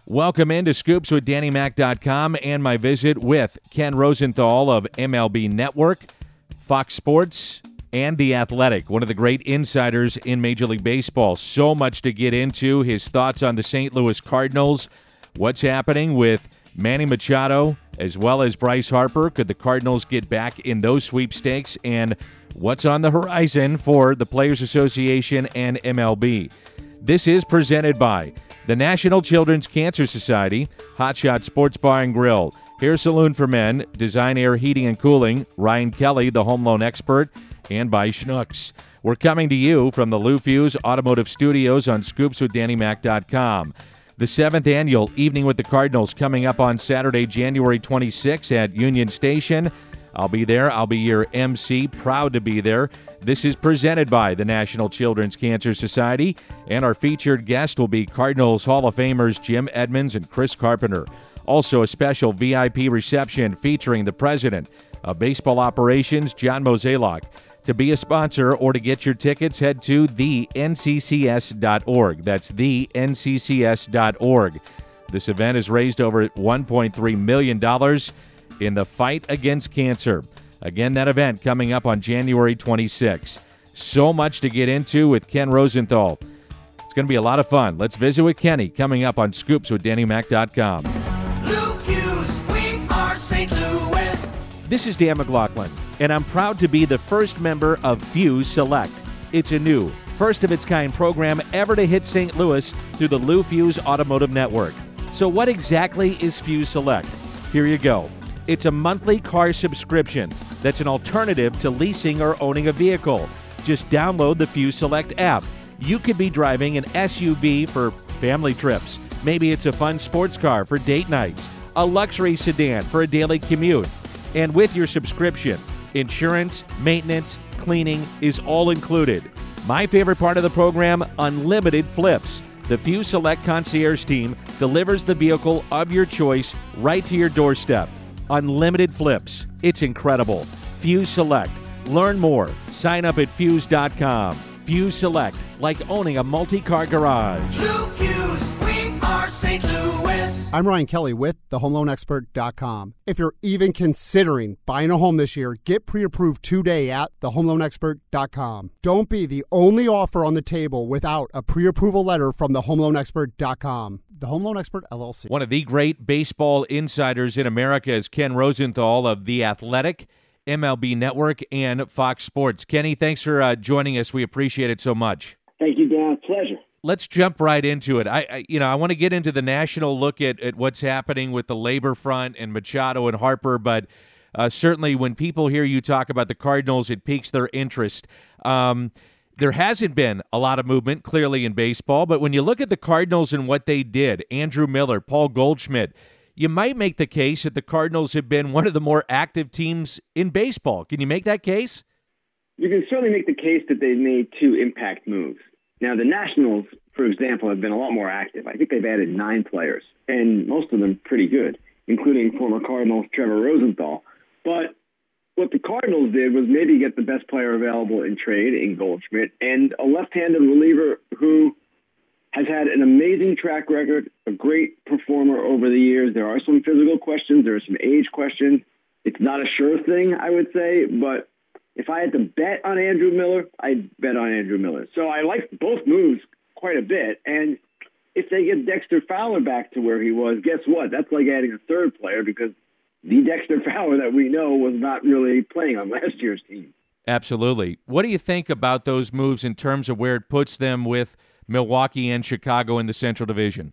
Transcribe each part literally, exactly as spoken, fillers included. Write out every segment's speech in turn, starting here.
Welcome into Scoops with Danny Mac dot com and my visit with Ken Rosenthal of M L B Network, Fox Sports, and The Athletic, one of the great insiders in Major League Baseball. So much to get into. His thoughts on the Saint Louis Cardinals, what's happening with Manny Machado, as well as Bryce Harper. Could the Cardinals get back in those sweepstakes? And what's on the horizon for the Players Association and M L B? This is presented by the National Children's Cancer Society, Hotshot Sports Bar and Grill, Hair Saloon for Men, Design Air Heating and Cooling, Ryan Kelly, the home loan expert, and by Schnucks. We're coming to you from the Lou Fuse Automotive Studios on Scoops with Danny Mac dot com. The seventh annual Evening with the Cardinals coming up on Saturday, January twenty-sixth at Union Station. I'll be there. I'll be your M C. Proud to be there. This is presented by the National Children's Cancer Society, and our featured guest will be Cardinals Hall of Famers Jim Edmonds and Chris Carpenter. Also, a special V I P reception featuring the president of baseball operations, John Mozeliak. To be a sponsor or to get your tickets, head to the N C C S dot org. That's the N C C S dot org. This event has raised over one point three million dollars in the fight against cancer. Again, that event coming up on January twenty-sixth. So much to get into with Ken Rosenthal. It's going to be a lot of fun. Let's visit with Kenny coming up on Scoops with Danny Mac dot com. Lou Fuse, we are Saint Louis. This is Dan McLaughlin, and I'm proud to be the first member of Fuse Select. It's a new, first-of-its-kind program ever to hit Saint Louis through the Lou Fuse Automotive Network. So what exactly is Fuse Select? Here you go. It's a monthly car subscription that's an alternative to leasing or owning a vehicle. Just download the Fuse Select app. You could be driving an S U V for family trips. Maybe it's a fun sports car for date nights, a luxury sedan for a daily commute. And with your subscription, insurance, maintenance, cleaning is all included. My favorite part of the program, unlimited flips. The Fuse Select concierge team delivers the vehicle of your choice right to your doorstep. Unlimited flips. It's incredible. Fuse Select. Learn more. Sign up at fuse dot com. Fuse Select, like owning a multi-car garage. Lou Fuse, we are Saint Louis. I'm Ryan Kelly with the home loan expert dot com. If you're even considering buying a home this year, get pre-approved today at the home loan expert dot com. Don't be the only offer on the table without a pre-approval letter from the home loan expert dot com. The Home Loan Expert, L L C. One of the great baseball insiders in America is Ken Rosenthal of The Athletic, M L B Network, and Fox Sports. Kenny, thanks for uh, joining us. We appreciate it so much. Thank you, Dan. Pleasure. Let's jump right into it. I, I you know, I want to get into the national look at, at what's happening with the labor front and Machado and Harper, but uh, certainly when people hear you talk about the Cardinals, it piques their interest. Um, There hasn't been a lot of movement, clearly, in baseball, but when you look at the Cardinals and what they did, Andrew Miller, Paul Goldschmidt, you might make the case that the Cardinals have been one of the more active teams in baseball. Can you make that case? You can certainly make the case that they've made two impact moves. Now, the Nationals, for example, have been a lot more active. I think they've added nine players, and most of them pretty good, including former Cardinals Trevor Rosenthal. But what the Cardinals did was maybe get the best player available in trade in Goldschmidt and a left-handed reliever who has had an amazing track record, a great performer over the years. There are some physical questions. There are some age questions. It's not a sure thing, I would say, but if I had to bet on Andrew Miller, I'd bet on Andrew Miller. So I like both moves quite a bit, and if they get Dexter Fowler back to where he was, guess what? That's like adding a third player because the Dexter Fowler that we know was not really playing on last year's team. Absolutely. What do you think about those moves in terms of where it puts them with Milwaukee and Chicago in the Central Division?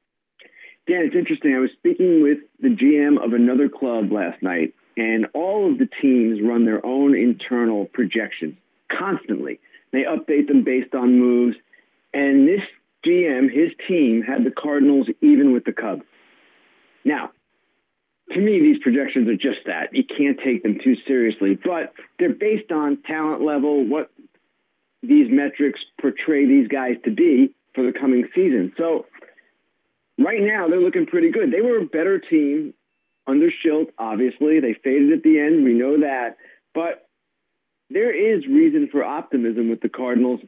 Dan, it's interesting. I was speaking with the G M of another club last night, and all of the teams run their own internal projections constantly. They update them based on moves, and this G M, his team, had the Cardinals even with the Cubs. Now, to me, these projections are just that. You can't take them too seriously, but they're based on talent level, what these metrics portray these guys to be for the coming season. So right now, they're looking pretty good. They were a better team under Schilt, obviously. They faded at the end. We know that. But there is reason for optimism with the Cardinals.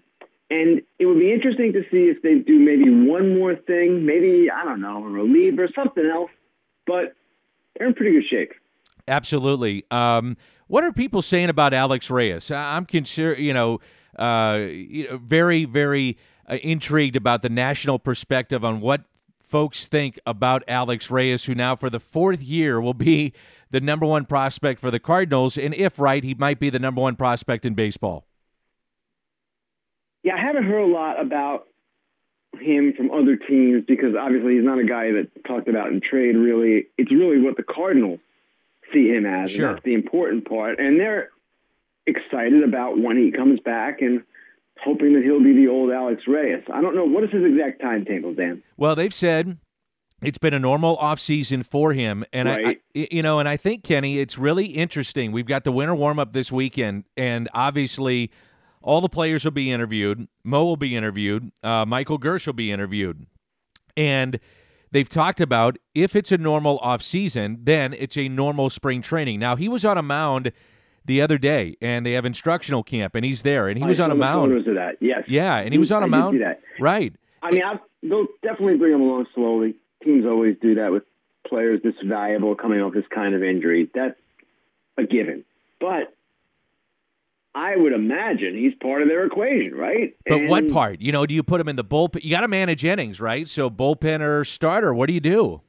And it would be interesting to see if they do maybe one more thing, maybe, I don't know, a reliever, something else. But they're in pretty good shape. Absolutely. Um, what are people saying about Alex Reyes? I'm consider, you know, uh, you know, very, very uh, intrigued about the national perspective on what folks think about Alex Reyes, who now for the fourth year will be the number one prospect for the Cardinals, and if right, he might be the number one prospect in baseball. Yeah, I haven't heard a lot about him from other teams because obviously he's not a guy that talked about in trade. Really, it's really what the Cardinals see him as. Sure. And that's the important part. And they're excited about when he comes back and hoping that he'll be the old Alex Reyes. I don't know. What is his exact timetable, Dan? Well, they've said it's been a normal offseason for him. And, right. I, I, you know, and I think, Kenny, it's really interesting. We've got the winter warm-up this weekend, and obviously all the players will be interviewed. Mo will be interviewed. Uh, Michael Gersh will be interviewed. And they've talked about if it's a normal offseason, then it's a normal spring training. Now, he was on a mound the other day, and they have instructional camp, and he's there, and he I was on a saw the mound. Photos of that, yes. Yeah, and he was on a I mound. Did see that. Right. I mean, I'll, they'll definitely bring him along slowly. Teams always do that with players this valuable coming off this kind of injury. That's a given. But I would imagine he's part of their equation, right? But and what part? You know, do you put him in the bullpen? You got to manage innings, right? So bullpen or starter, what do you do?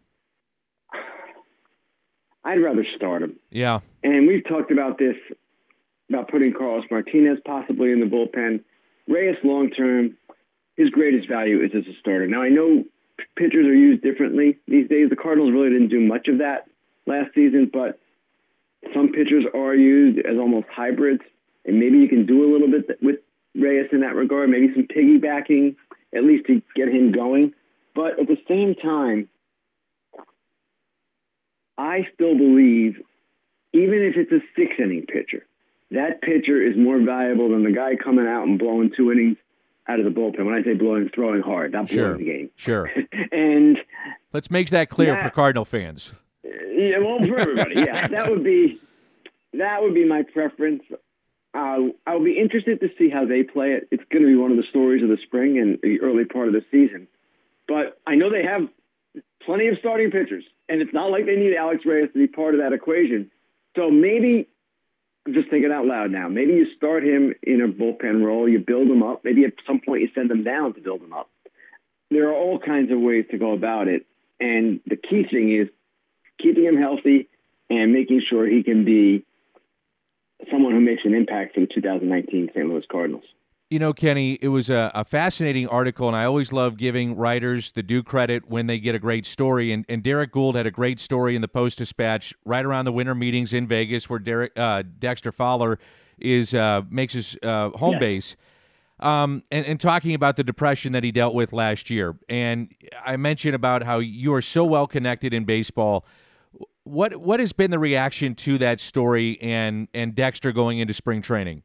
I'd rather start him. Yeah. And we've talked about this, about putting Carlos Martinez possibly in the bullpen. Reyes long-term, his greatest value is as a starter. Now, I know pitchers are used differently these days. The Cardinals really didn't do much of that last season, but some pitchers are used as almost hybrids, and maybe you can do a little bit with Reyes in that regard, maybe some piggybacking, at least to get him going. But at the same time, I still believe, even if it's a six-inning pitcher, that pitcher is more valuable than the guy coming out and blowing two innings out of the bullpen. When I say blowing, throwing hard, not blowing Sure. the game. Sure. And Let's make that clear Yeah. for Cardinal fans. yeah, well, for everybody, yeah, that would be that would be my preference. Uh, I'll be interested to see how they play it. It's going to be one of the stories of the spring and the early part of the season. But I know they have plenty of starting pitchers, and it's not like they need Alex Reyes to be part of that equation. So maybe, I'm just thinking out loud now, maybe you start him in a bullpen role, you build him up. Maybe at some point you send him down to build him up. There are all kinds of ways to go about it. And the key thing is keeping him healthy and making sure he can be someone who makes an impact for the two thousand nineteen Saint Louis Cardinals. You know, Kenny, it was a, a fascinating article, and I always love giving writers the due credit when they get a great story. And, and Derek Gould had a great story in the Post-Dispatch right around the winter meetings in Vegas, where Derek, uh, Dexter Fowler is uh, makes his uh, home Yeah. base, um, and, and talking about the depression that he dealt with last year. And I mentioned about how you are so well connected in baseball. What what has been the reaction to that story and and Dexter going into spring training?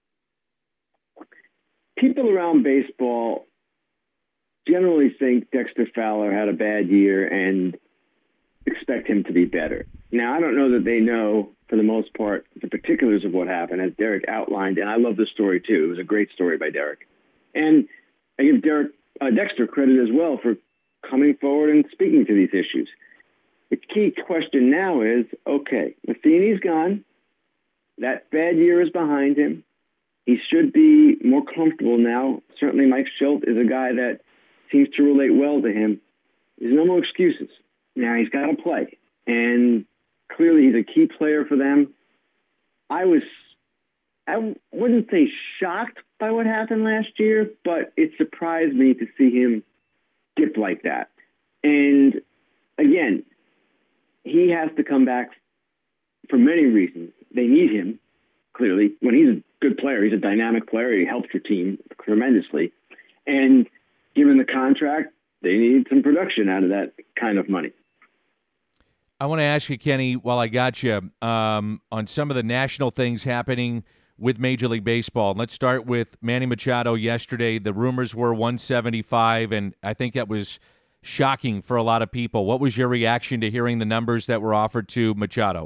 People around baseball generally think Dexter Fowler had a bad year and expect him to be better. Now, I don't know that they know, for the most part, the particulars of what happened, as Derek outlined, and I love the story, too. It was a great story by Derek. And I give Derek uh, Dexter credit as well for coming forward and speaking to these issues. The key question now is, okay, Matheny's gone. That bad year is behind him. He should be more comfortable now. Certainly Mike Schilt is a guy that seems to relate well to him. There's no more excuses. Now he's got to play. And clearly he's a key player for them. I was, I wouldn't say shocked by what happened last year, but it surprised me to see him dip like that. And again, he has to come back for many reasons. They need him, clearly. When he's a good player, he's a dynamic player. He helps your team tremendously. And given the contract, they need some production out of that kind of money. I want to ask you, Kenny, while I got you, um, on some of the national things happening with Major League Baseball. Let's start with Manny Machado yesterday. The rumors were one seventy-five, and I think that was shocking for a lot of people. What was your reaction to hearing the numbers that were offered to Machado?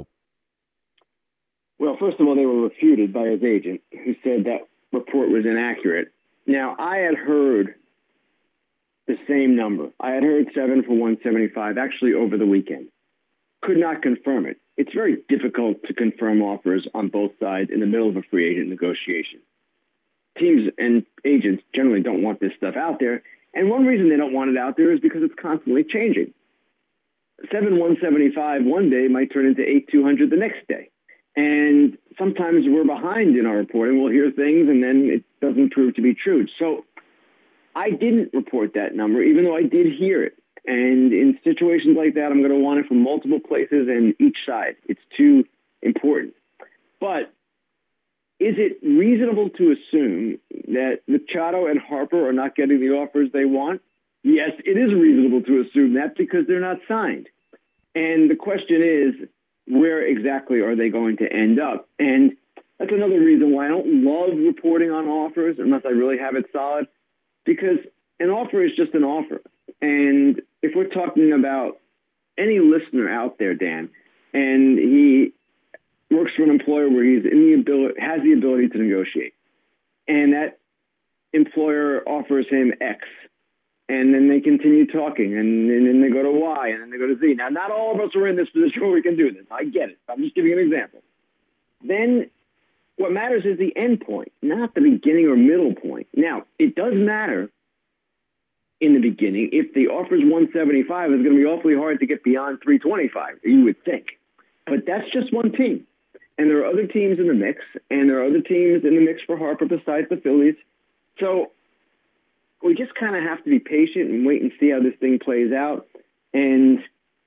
Well, first of all, they were refuted by his agent, who said that report was inaccurate. Now, I had heard the same number. I had heard seven for one seventy-five actually over the weekend. Could not confirm it. It's very difficult to confirm offers on both sides in the middle of a free agent negotiation. Teams and agents generally don't want this stuff out there. And one reason they don't want it out there is because it's constantly changing. seven one seventy-five one day might turn into eight two hundred the next day. And sometimes we're behind in our reporting. We'll hear things and then it doesn't prove to be true. So I didn't report that number, even though I did hear it. And in situations like that, I'm going to want it from multiple places and each side. It's too important. But is it reasonable to assume that Machado and Harper are not getting the offers they want? Yes, it is reasonable to assume that because they're not signed. And the question is, where exactly are they going to end up? And that's another reason why I don't love reporting on offers unless I really have it solid, because an offer is just an offer. And if we're talking about any listener out there, Dan, and he works for an employer where he's in the ability, has the ability to negotiate, and that employer offers him X, and then they continue talking, and, and then they go to Y, and then they go to Z. Now, not all of us are in this position where we can do this. I get it. I'm just giving you an example. Then what matters is the end point, not the beginning or middle point. Now, it does matter in the beginning. If the offer is one seventy-five, it's going to be awfully hard to get beyond three twenty-five, you would think. But that's just one team. And there are other teams in the mix, and there are other teams in the mix for Harper besides the Phillies. So we just kind of have to be patient and wait and see how this thing plays out. And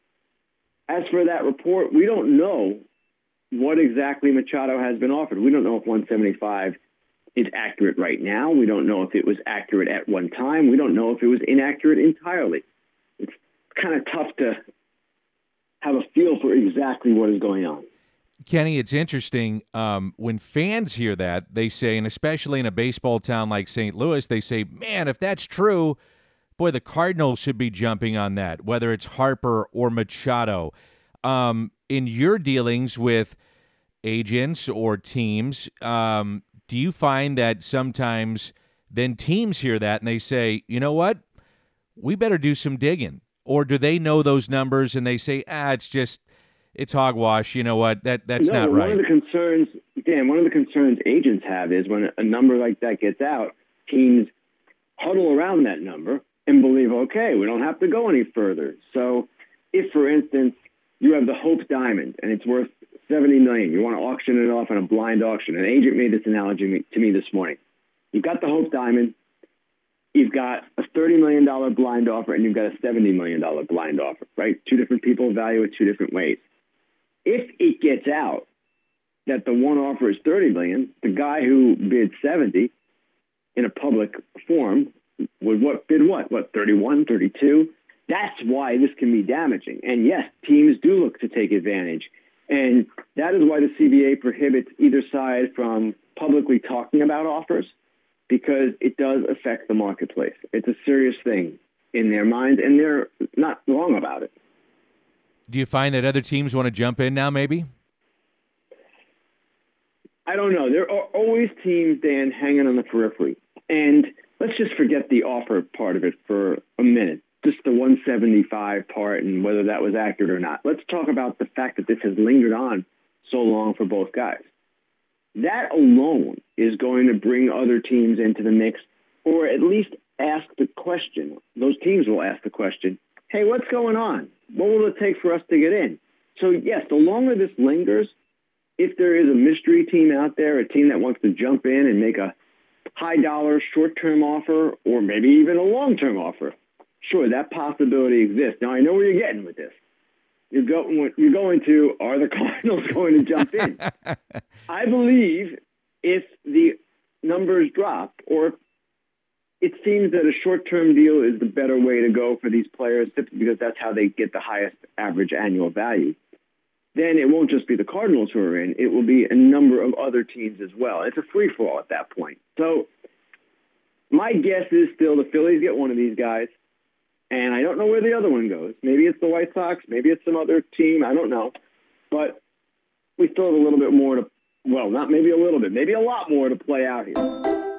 as for that report, we don't know what exactly Machado has been offered. We don't know if one seventy-five is accurate right now. We don't know if it was accurate at one time. We don't know if it was inaccurate entirely. It's kind of tough to have a feel for exactly what is going on. Kenny, it's interesting. Um, when fans hear that, they say, and especially in a baseball town like Saint Louis, they say, man, if that's true, boy, the Cardinals should be jumping on that, whether it's Harper or Machado. Um, in your dealings with agents or teams, um, do you find that sometimes then teams hear that and they say, you know what, we better do some digging? Or do they know those numbers and they say, ah, it's just, it's hogwash. You know what? That that's no, not right. One of the concerns, Dan, one of the concerns agents have is when a number like that gets out, teams huddle around that number and believe, okay, we don't have to go any further. So if, for instance, you have the Hope Diamond and it's worth seventy million dollars, you want to auction it off on a blind auction. An agent made this analogy to me this morning. You've got the Hope Diamond, you've got a thirty million dollars blind offer, and you've got a seventy million dollars blind offer, right? Two different people value it two different ways. If it gets out that the one offer is thirty million dollars, the guy who bid seventy in a public forum would what bid what? What, thirty-one, thirty-two? That's why this can be damaging. And yes, teams do look to take advantage. And that is why the C B A prohibits either side from publicly talking about offers, because it does affect the marketplace. It's a serious thing in their minds, and they're not wrong about it. Do you find that other teams want to jump in now, maybe? I don't know. There are always teams, Dan, hanging on the periphery. And let's just forget the offer part of it for a minute, just the one seventy-five part and whether that was accurate or not. Let's talk about the fact that this has lingered on so long for both guys. That alone is going to bring other teams into the mix, or at least ask the question. Those teams will ask the question, hey, what's going on? What will it take for us to get in? So, yes, the longer this lingers, if there is a mystery team out there, a team that wants to jump in and make a high-dollar short-term offer or maybe even a long-term offer, sure, that possibility exists. Now, I know where you're getting with this. You're going, you're going to, are the Cardinals going to jump in? I believe if the numbers drop, or it seems that a short-term deal is the better way to go for these players simply because that's how they get the highest average annual value, then it won't just be the Cardinals who are in. It will be a number of other teams as well. It's a free-for-all at that point. So my guess is still the Phillies get one of these guys, and I don't know where the other one goes. Maybe it's the White Sox. Maybe it's some other team. I don't know. But we still have a little bit more to, well, not maybe a little bit, maybe a lot more to play out here.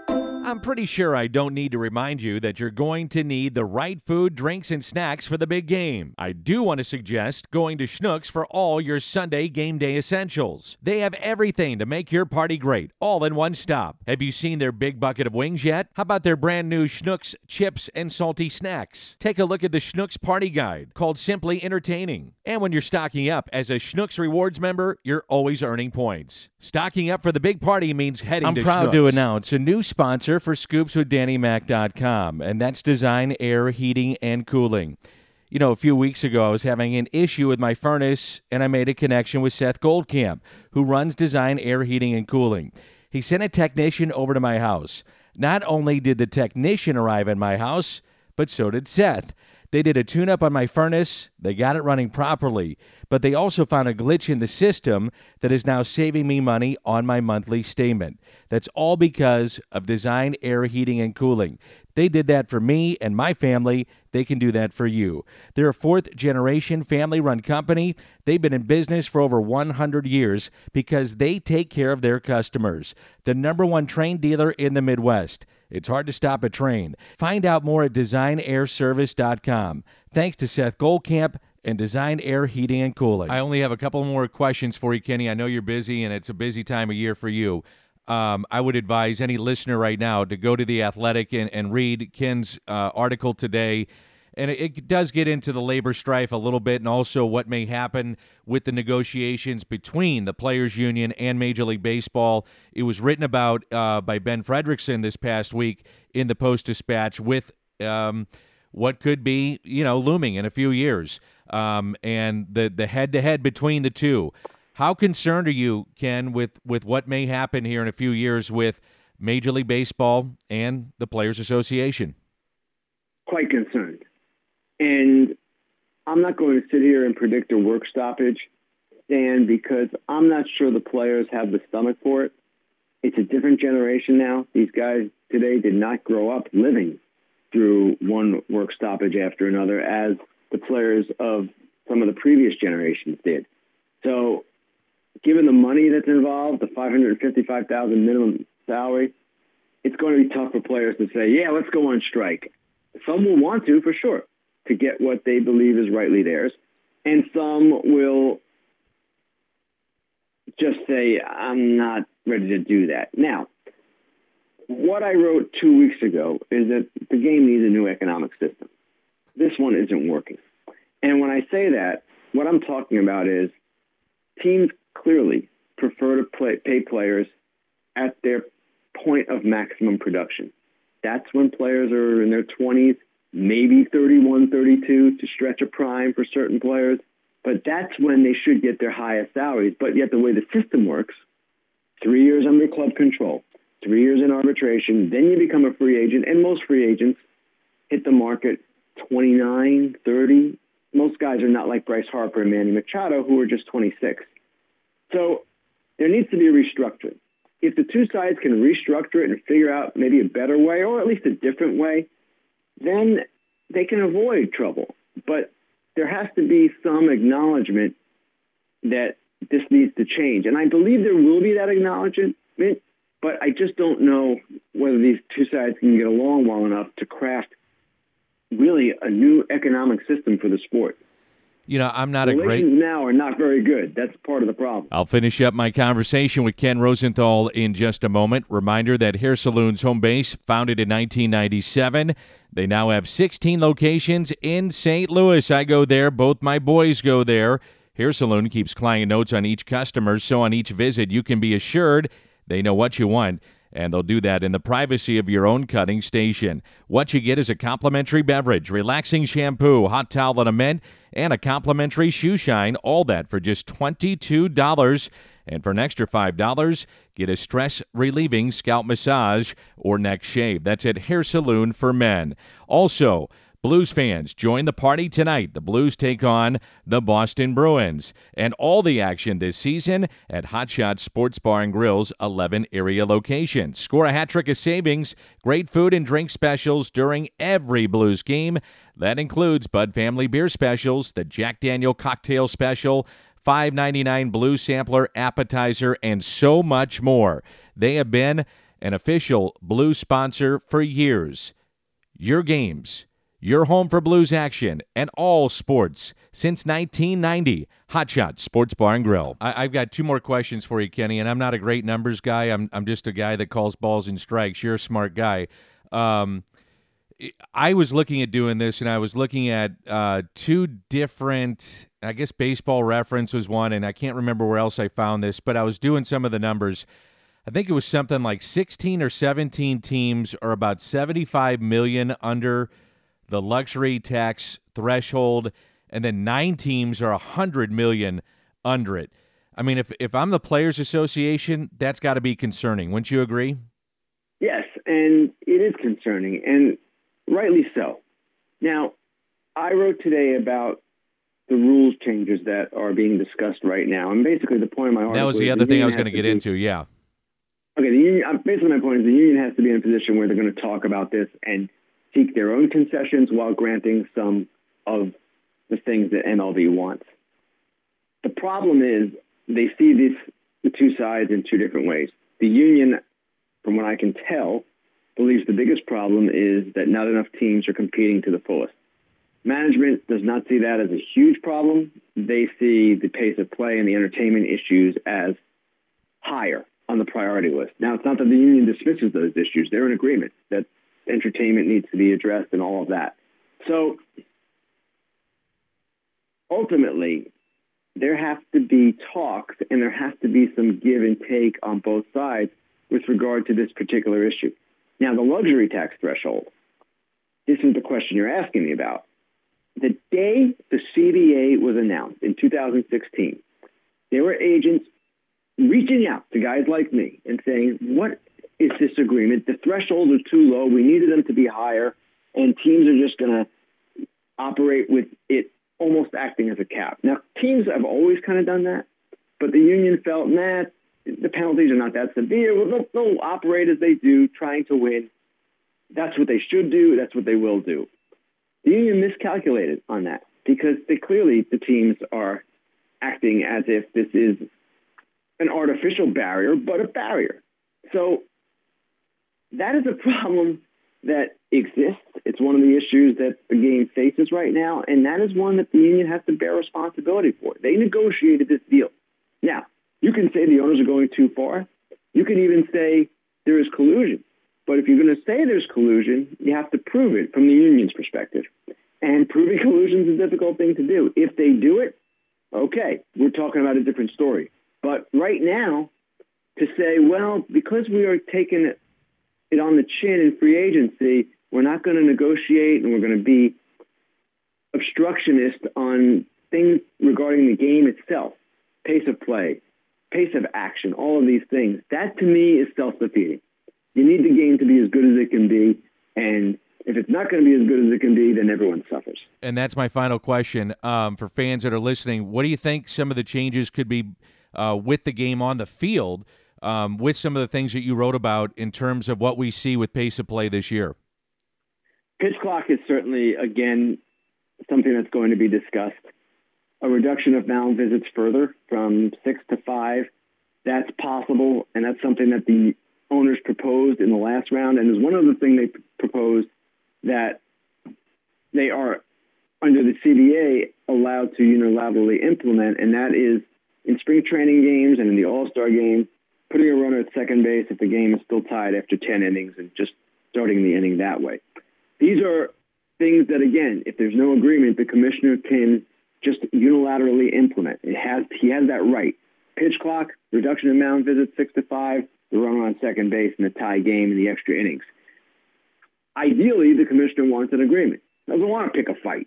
I'm pretty sure I don't need to remind you that you're going to need the right food, drinks, and snacks for the big game. I do want to suggest going to Schnucks for all your Sunday game day essentials. They have everything to make your party great, all in one stop. Have you seen their big bucket of wings yet? How about their brand new Schnucks chips and salty snacks? Take a look at the Schnucks Party Guide, called Simply Entertaining. And when you're stocking up as a Schnucks Rewards member, you're always earning points. Stocking up for the big party means heading I'm to proud Schnucks. to announce a new sponsor for scoops with danny mac dot com, and that's Design Air Heating and Cooling. You know, a few weeks ago, I was having an issue with my furnace, and I made a connection with Seth Goldcamp, who runs Design Air Heating and Cooling. He sent a technician over to my house. Not only did the technician arrive at my house, but so did Seth. They did a tune-up on my furnace. They got it running properly, but they also found a glitch in the system that is now saving me money on my monthly statement. That's all because of Design Air Heating and Cooling. They did that for me and my family. They can do that for you. They're a fourth-generation family-run company. They've been in business for over one hundred years because they take care of their customers. The number one Trane dealer in the Midwest. It's hard to stop a Trane. Find out more at design air service dot com. Thanks to Seth Goldcamp and Design Air Heating and Cooling. I only have a couple more questions for you, Kenny. I know you're busy, and it's a busy time of year for you. Um, I would advise any listener right now to go to The Athletic and, and read Ken's uh, article today. And it, it does get into the labor strife a little bit and also what may happen with the negotiations between the Players Union and Major League Baseball. It was written about uh, by Ben Fredrickson this past week in the Post-Dispatch with um, what could be, you know, looming in a few years um, and the, the head-to-head between the two. How concerned are you, Ken, with, with what may happen here in a few years with Major League Baseball and the Players Association? Quite concerned. And I'm not going to sit here and predict a work stoppage, Dan, because I'm not sure the players have the stomach for it. It's a different generation now. These guys today did not grow up living through one work stoppage after another as the players of some of the previous generations did. So given the money that's involved, the five hundred fifty-five thousand dollars minimum salary, it's going to be tough for players to say, yeah, let's go on strike. Some will want to, for sure, to get what they believe is rightly theirs. And some will just say, I'm not ready to do that. Now, what I wrote two weeks ago is that the game needs a new economic system. This one isn't working. And when I say that, what I'm talking about is teams clearly prefer to play, pay players at their point of maximum production. That's when players are in their twenties, maybe thirty-one, thirty-two to stretch a prime for certain players. But that's when they should get their highest salaries. But yet the way the system works, three years under club control, three years in arbitration, then you become a free agent. And most free agents hit the market twenty-nine, thirty. Most guys are not like Bryce Harper and Manny Machado, who are just twenty-six. So there needs to be a restructuring. If the two sides can restructure it and figure out maybe a better way, or at least a different way, then they can avoid trouble. But there has to be some acknowledgement that this needs to change. And I believe there will be that acknowledgement, but I just don't know whether these two sides can get along well enough to craft really a new economic system for the sport. You know, I'm not a great... Relations now are not very good. That's part of the problem. I'll finish up my conversation with Ken Rosenthal in just a moment. Reminder that Hair Saloon's home base, founded in nineteen ninety-seven. They now have sixteen locations in Saint Louis. I go there. Both my boys go there. Hair Saloon keeps client notes on each customer, so on each visit you can be assured they know what you want, and they'll do that in the privacy of your own cutting station. What you get is a complimentary beverage, relaxing shampoo, hot towel and a mint, and a complimentary shoe shine, all that for just twenty-two dollars. And for an extra five dollars, get a stress-relieving scalp massage or neck shave. That's at Hair Saloon for Men. Also, Blues fans, join the party tonight. The Blues take on the Boston Bruins. And all the action this season at Hot Shot Sports Bar and Grill's eleven area locations. Score a hat trick of savings, great food and drink specials during every Blues game. That includes Bud Family Beer Specials, the Jack Daniel Cocktail Special, five ninety-nine Blues Sampler Appetizer, and so much more. They have been an official Blues sponsor for years. Your games, your home for Blues action, and all sports since nineteen ninety. Hot Shot Sports Bar and Grill. I, I've got two more questions for you, Kenny, and I'm not a great numbers guy. I'm I'm just a guy that calls balls and strikes. You're a smart guy. Um, I was looking at doing this, and I was looking at uh, two different, I guess Baseball Reference was one, and I can't remember where else I found this, but I was doing some of the numbers. I think it was something like sixteen or seventeen teams are about seventy-five million dollars under the luxury tax threshold, and then nine teams are one hundred million dollars under it. I mean, if if I'm the Players Association, that's got to be concerning. Wouldn't you agree? Yes, and it is concerning, and rightly so. Now, I wrote today about the rules changes that are being discussed right now, and basically the point of my article That was the other thing I was going to get into, yeah. Okay, the union, basically my point is the union has to be in a position where they're going to talk about this and seek their own concessions while granting some of the things that M L B wants. The problem is they see this, the two sides in two different ways. The union, from what I can tell, believes the biggest problem is that not enough teams are competing to the fullest. Management does not see that as a huge problem. They see the pace of play and the entertainment issues as higher on the priority list. Now, it's not that the union dismisses those issues. They're in agreement that entertainment needs to be addressed and all of that. So ultimately, there have to be talks and there has to be some give and take on both sides with regard to this particular issue. Now, the luxury tax threshold, this is the question you're asking me about. The day the C B A was announced in two thousand sixteen, there were agents reaching out to guys like me and saying, what is this agreement? The thresholds are too low. We needed them to be higher, and teams are just going to operate with it almost acting as a cap. Now, teams have always kind of done that, but the union felt, nah, the penalties are not that severe. Well, they'll, they'll operate as they do, trying to win. That's what they should do. That's what they will do. The union miscalculated on that because they clearly, the teams are acting as if this is an artificial barrier, but a barrier. So that is a problem that exists. It's one of the issues that the game faces right now, and that is one that the union has to bear responsibility for. They negotiated this deal. Now, you can say the owners are going too far. You can even say there is collusion. But if you're going to say there's collusion, you have to prove it from the union's perspective. And proving collusion is a difficult thing to do. If they do it, okay, we're talking about a different story. But right now, to say, well, because we are taking it on the chin in free agency, we're not going to negotiate and we're going to be obstructionist on things regarding the game itself, pace of play, pace of action, all of these things, that to me is self-defeating. You need the game to be as good as it can be, and if it's not going to be as good as it can be, then everyone suffers. And that's my final question um, for fans that are listening. What do you think some of the changes could be uh, with the game on the field, um, with some of the things that you wrote about in terms of what we see with pace of play this year? Pitch clock is certainly, again, something that's going to be discussed. A reduction of mound visits further from six to five, that's possible, and that's something that the owners proposed in the last round. And there's one other thing they p- proposed that they are, under the C B A, allowed to unilaterally implement, and that is in spring training games and in the All-Star game, putting a runner at second base if the game is still tied after ten innings and just starting the inning that way. These are things that, again, if there's no agreement, the commissioner can just unilaterally implement. It has He has that right. Pitch clock, reduction in mound visits, six to five, the runner on second base in the tie game in the extra innings. Ideally, the commissioner wants an agreement. Doesn't want to pick a fight.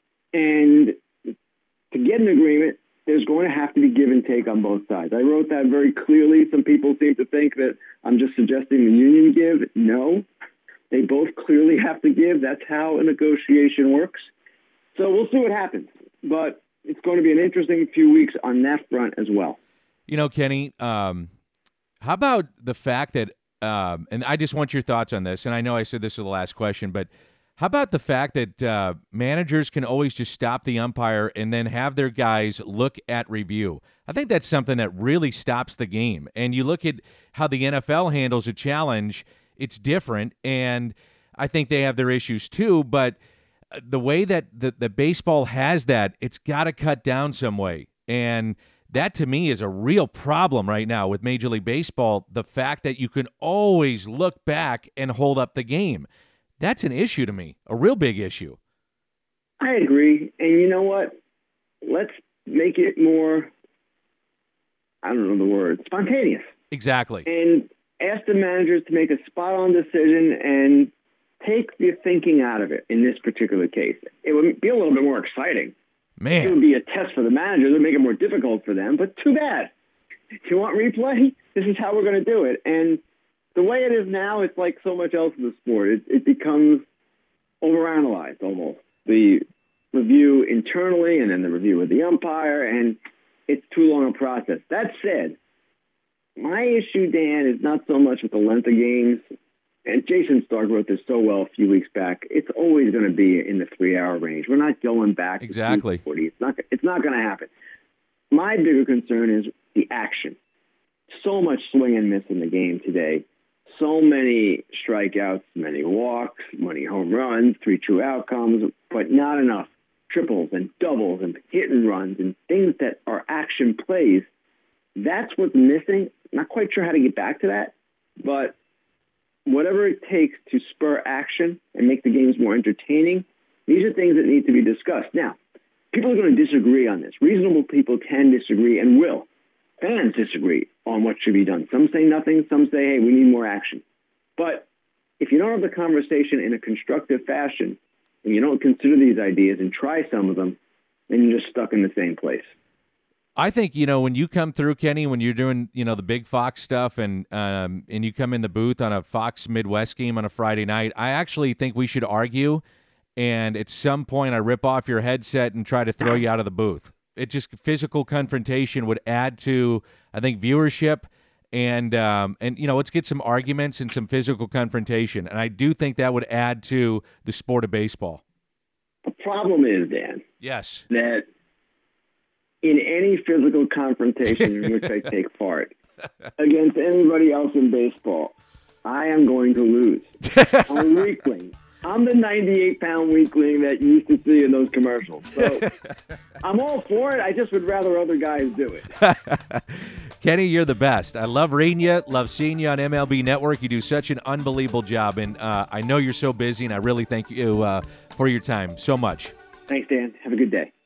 And to get an agreement, there's going to have to be give and take on both sides. I wrote that very clearly. Some people seem to think that I'm just suggesting the union give. No, they both clearly have to give. That's how a negotiation works. So we'll see what happens. But it's going to be an interesting few weeks on that front as well. You know, Kenny, um, how about the fact that, um, and I just want your thoughts on this, and I know I said this is the last question, but How about the fact that uh, managers can always just stop the umpire and then have their guys look at review? I think that's something that really stops the game. And you look at how the N F L handles a challenge, it's different, and I think they have their issues too, but the way that the, the baseball has that, it's got to cut down some way. And that, to me, is a real problem right now with Major League Baseball, the fact that you can always look back and hold up the game. That's an issue to me, a real big issue. I agree. And you know what? Let's make it more, I don't know the word, spontaneous. Exactly. And ask the managers to make a spot-on decision and take the thinking out of it in this particular case. It would be a little bit more exciting. Man. It would be a test for the managers. It would make it more difficult for them, but too bad. If you want replay, this is how we're going to do it. And the way it is now, it's like so much else in the sport. It, it becomes overanalyzed almost. The review internally and then the review with the umpire, and it's too long a process. That said, my issue, Dan, is not so much with the length of games. And Jason Stark wrote this so well a few weeks back. It's always going to be in the three-hour range. We're not going back exactly. to two forty. It's not, it's not going to happen. My bigger concern is the action. So much swing and miss in the game today. So many strikeouts, many walks, many home runs, three true outcomes, but not enough triples and doubles and hit and runs and things that are action plays. That's what's missing. Not quite sure how to get back to that, but whatever it takes to spur action and make the games more entertaining, these are things that need to be discussed. Now, people are going to disagree on this. Reasonable people can disagree and will. Fans disagree on what should be done. Some say nothing. Some say, hey, we need more action. But if you don't have the conversation in a constructive fashion and you don't consider these ideas and try some of them, then you're just stuck in the same place. I think, you know, when you come through, Kenny, when you're doing, you know, the big Fox stuff and um, and you come in the booth on a Fox Midwest game on a Friday night, I actually think we should argue, and at some point I rip off your headset and try to throw you out of the booth. It just physical confrontation would add to, I think, viewership, and um, and you know, let's get some arguments and some physical confrontation, and I do think that would add to the sport of baseball. The problem is, Dan, yes, that in any physical confrontation in which I take part against anybody else in baseball, I am going to lose. I'm a weakling. I'm the ninety-eight pound weakling that you used to see in those commercials. So I'm all for it. I just would rather other guys do it. Kenny, you're the best. I love reading you, love seeing you on M L B Network. You do such an unbelievable job, and uh, I know you're so busy, and I really thank you uh, for your time so much. Thanks, Dan. Have a good day.